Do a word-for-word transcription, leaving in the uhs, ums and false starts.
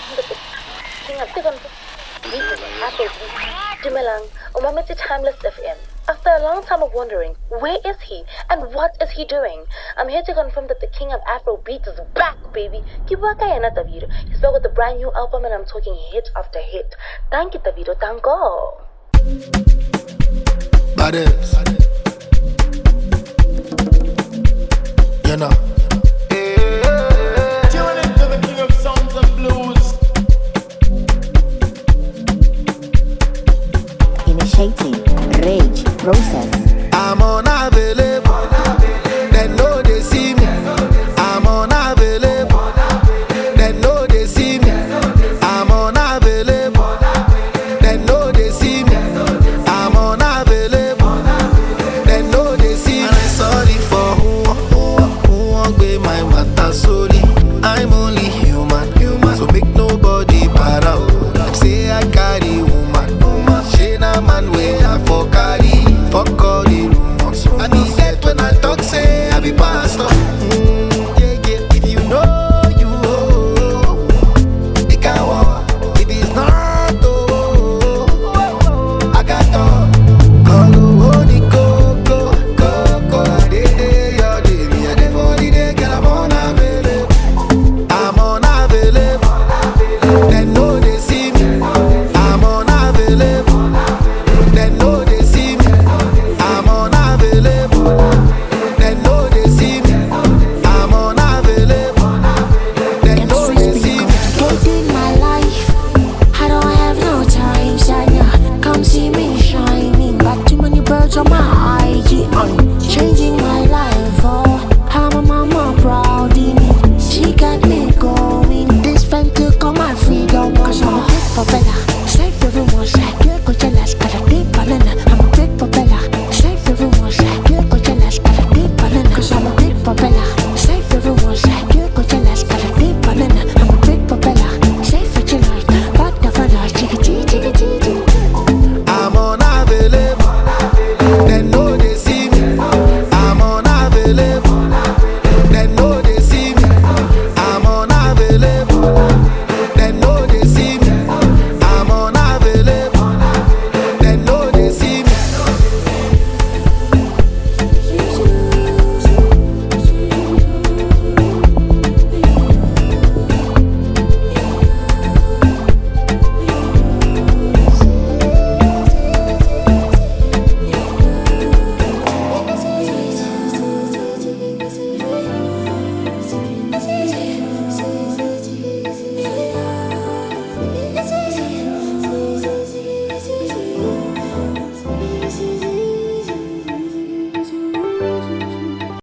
King of Tigon, Apple, Dumelang, Umamiti Timeless F M. After a long time of wondering, where is he and what is he doing? I'm here to confirm that the king of Afro beats is back, baby. Kibwaka yana Davido. He's back with a brand new album and I'm talking hit after hit. Thank you, Davido. Thank God. Badass. You know.